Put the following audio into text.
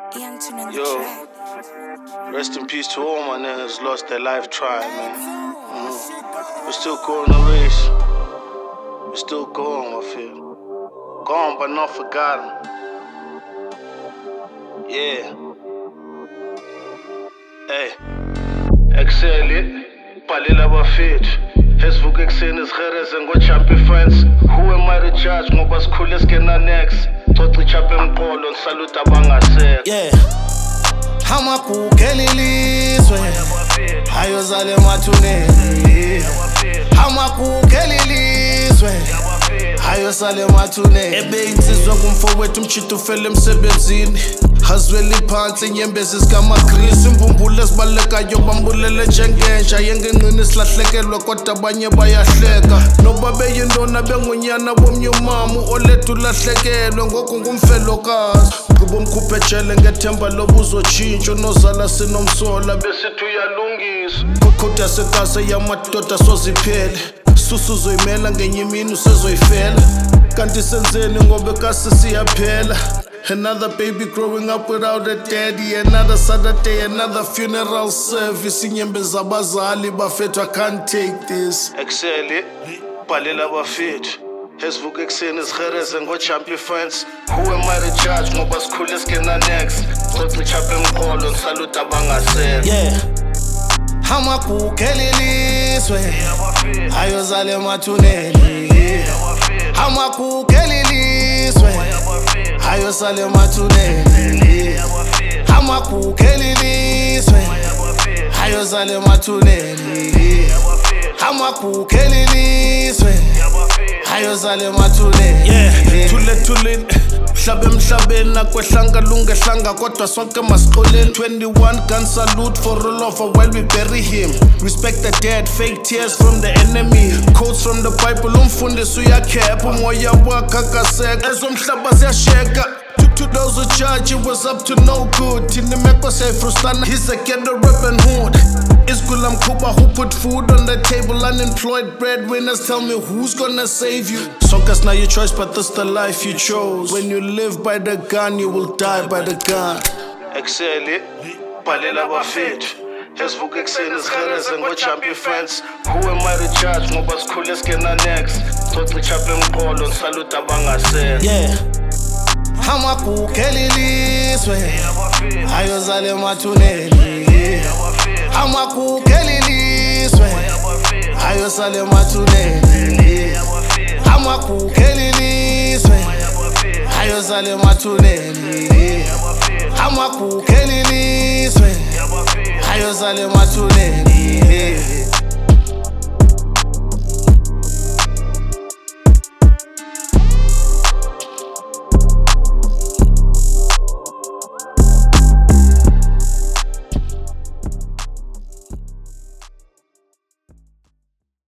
Yo, rest in peace to all my niggas lost their life trying, man. We're still going the race. We're still going, I feel. Gone but not forgotten. Yeah. Hey. Excel it. Palila bafethu. Hesivuka ekuseni sihereze ngo-champi friends. Who am I to judge ngoba sikhule singena next. Xoxa ichapha emqolo ngisaluta abangasekho. Yeah. Hamakukela ilizwe ayozala emathuneni. Hamakukela ilizwe ayosala emathuneni. Ebeyinsizwa kumfowethu umtshito ufele emsebenzini. Hazweli phansi inyembezi zikamagrisi. Imbumbulu ezibalekayo bambulele njengenja. Yengenqini silahlekelwa kodwa abanye bayahleka. Noba beyindona bengunyana womnye umamu olethu ulahlekelwe ngoku ngumfelokazi. Ubomkhuphe ejele ngethemba lobuzotshintsha. Unozala sinomsola besithi uyalungisa. Kodwa sekase yamadoda soziphele. Susu uzoyimela ngenye imini usezoyifela. Kanti senzeni ngoba ekase siyaphela. Another baby growing up without a daddy. Another Saturday, another funeral service. Inyembe zabazali bafethu, I can't take this. Excel it, palila bafethu. Hesivuka ekuseni sihereze ngo-champi friends. Who am I to judge ngoba sikhule singena next. Xoxa ichapha emqolo ngisaluta abangasekho. Yeah. Hamakukela ilizwe ayozala emathuneni. Hamakukela ilizwe ayosala emathuneni. Hamakukela ilizwe ayosala emathuneni. Hamakukela ilizwe ayosala emathuneni. Yeah. Thule mhlabe emhlabeni akwehlanga lungehlanga kodwa sonke masiqoleni. 21 gun salute for all of her while we bury him. Respect the dead, fake tears from the enemy. Quotes from the Bible umfundisi uyakhepha. Umoya wakhe akasekho ezomhlaba ziyasheka. To those who judge, it was up to no good. Tinimeko siyayifrustana, he's a ghetto rapping hood. Isgulam Kuba who put food on the table. Unemployed breadwinners, tell me who's gonna save you. Sonka's not your choice, but that's the life you chose. When you live by the gun, you will die by the gun. Excel it, palila bafethu. Hesivuka ekuseni sihereze ngo-champi friends. Who am I to judge ngoba sikhule singena next. Xoxa ichapha emqolo ngisaluta abangasekho. Yeah. Hamakukela ilizwe ayozala emathuneni. Hamakukela ilizwe ayosala emathuneni. Hamakukela ilizwe ayosala emathuneni. Hamakukela ilizwe ayosala emathuneni.